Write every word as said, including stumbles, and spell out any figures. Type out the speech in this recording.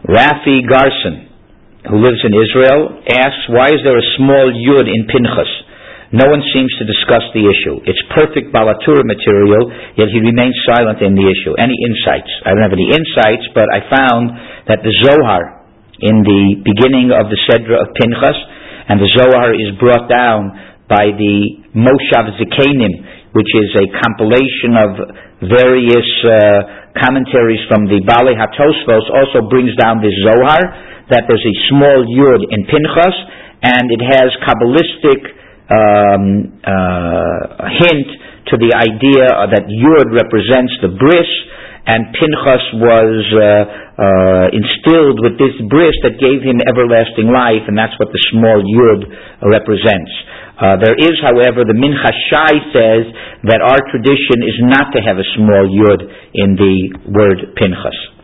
Rafi Garson, who lives in Israel, asks, why is there a small yud in Pinchas? No one seems to discuss the issue. It's perfect Balatura material, yet he remains silent in the issue. Any insights? I don't have any insights, but I found that the Zohar, in the beginning of the Sedra of Pinchas, and the Zohar is brought down by the Moshav Zikanim, which is a compilation of various uh, commentaries from the Balei HaTosfos, also brings down this Zohar, that there's a small yud in Pinchas, and it has Kabbalistic um, uh, hint to the idea that yud represents the bris, and Pinchas was uh, uh, instilled with this bris that gave him everlasting life, and that's what the small yud represents. Uh, there is, however, the Minchas Shai says that our tradition is not to have a small yud in the word Pinchas.